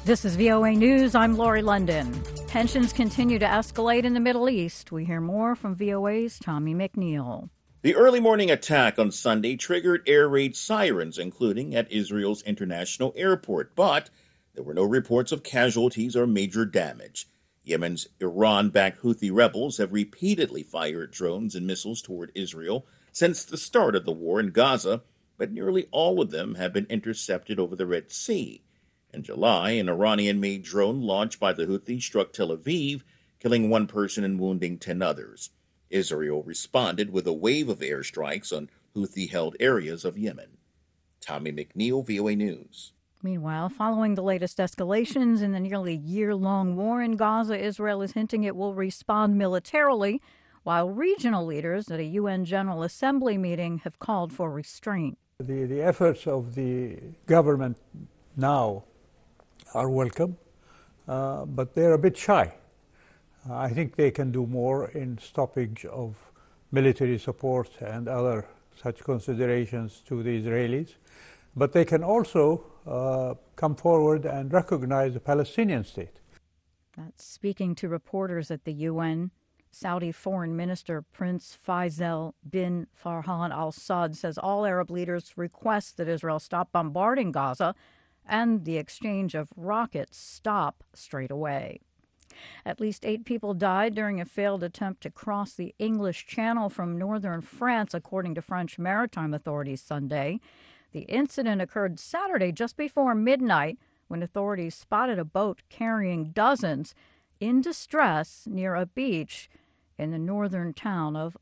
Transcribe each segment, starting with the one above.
This is VOA News. I'm Lori London. Tensions continue to escalate in the Middle East. We hear more from VOA's Tommy McNeil. The early morning attack on Sunday triggered air raid sirens, including at Israel's international airport, but there were no reports of casualties or major damage. Yemen's Iran-backed Houthi rebels have repeatedly fired drones and missiles toward Israel since the start of the war in Gaza, but nearly all of them have been intercepted over the Red Sea. In July, an Iranian-made drone launched by the Houthis struck Tel Aviv, killing one person and wounding 10 others. Israel responded with a wave of airstrikes on Houthi-held areas of Yemen. Tommy McNeil, VOA News. Meanwhile, following the latest escalations in the nearly year-long war in Gaza, Israel is hinting it will respond militarily, while regional leaders at a UN General Assembly meeting have called for restraint. The efforts of the government now are welcome, but they're a bit shy. I think they can do more in stoppage of military support and other such considerations to the Israelis, but they can also come forward and recognize the Palestinian state. That's speaking to reporters at the UN. Saudi Foreign Minister Prince Faisal bin Farhan al-Saud says all Arab leaders request that Israel stop bombarding Gaza and the exchange of rockets stop straight away. At least 8 people died during a failed attempt to cross the English Channel from northern France, according to French maritime authorities Sunday. The incident occurred Saturday just before midnight when authorities spotted a boat carrying dozens in distress near a beach in the northern town of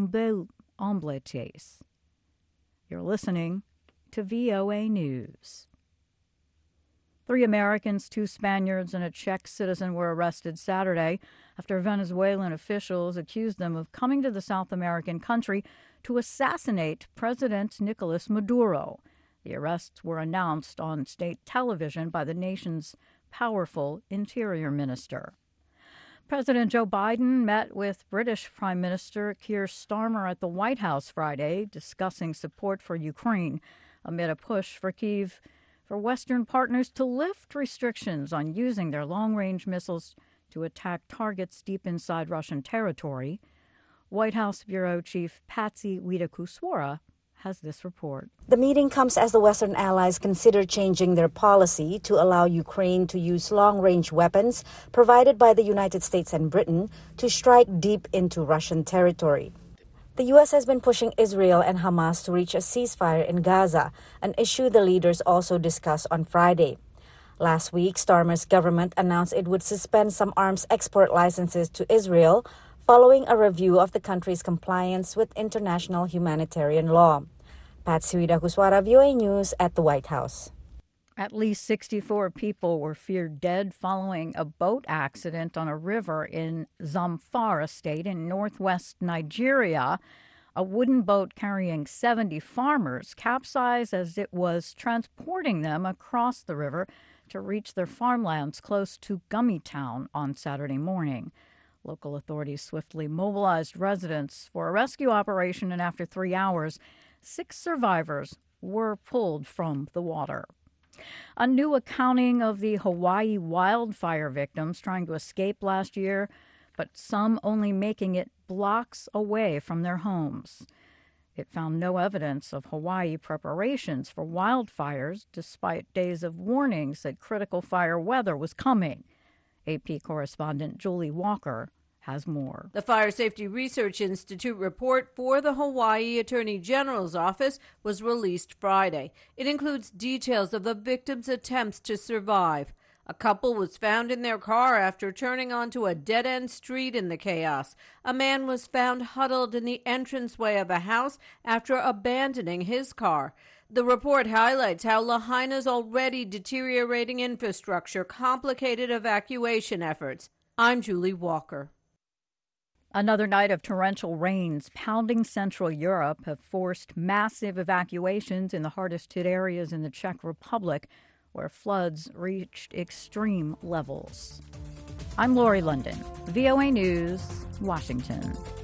Ambleties. You're listening to VOA News. 3 Americans, 2 Spaniards, and a Czech citizen were arrested Saturday after Venezuelan officials accused them of coming to the South American country to assassinate President Nicolas Maduro. The arrests were announced on state television by the nation's powerful interior minister. President Joe Biden met with British Prime Minister Keir Starmer at the White House Friday, discussing support for Ukraine amid a push for Kyiv for Western partners to lift restrictions on using their long-range missiles to attack targets deep inside Russian territory. White House Bureau Chief Patsy Widakuswara has this report. The meeting comes as the Western allies consider changing their policy to allow Ukraine to use long-range weapons provided by the United States and Britain to strike deep into Russian territory. The U.S. has been pushing Israel and Hamas to reach a ceasefire in Gaza, an issue the leaders also discussed on Friday. Last week, Starmer's government announced it would suspend some arms export licenses to Israel following a review of the country's compliance with international humanitarian law. Patsy Widakuswara, VOA News at the White House. At least 64 people were feared dead following a boat accident on a river in Zamfara state in northwest Nigeria. A wooden boat carrying 70 farmers capsized as it was transporting them across the river to reach their farmlands close to Gummitown on Saturday morning. Local authorities swiftly mobilized residents for a rescue operation, and after 3 hours, 6 survivors were pulled from the water. A new accounting of the Hawaii wildfire victims trying to escape last year, but some only making it blocks away from their homes. It found no evidence of Hawaii preparations for wildfires, despite days of warnings that critical fire weather was coming. AP correspondent Julie Walker has more. The Fire Safety Research Institute report for the Hawaii Attorney General's office was released Friday. It includes details of the victims' attempts to survive. A couple was found in their car after turning onto a dead-end street in the chaos. A man was found huddled in the entranceway of a house after abandoning his car. The report highlights how Lahaina's already deteriorating infrastructure complicated evacuation efforts. I'm Julie Walker. Another night of torrential rains pounding Central Europe have forced massive evacuations in the hardest-hit areas in the Czech Republic, where floods reached extreme levels. I'm Lori London, VOA News, Washington.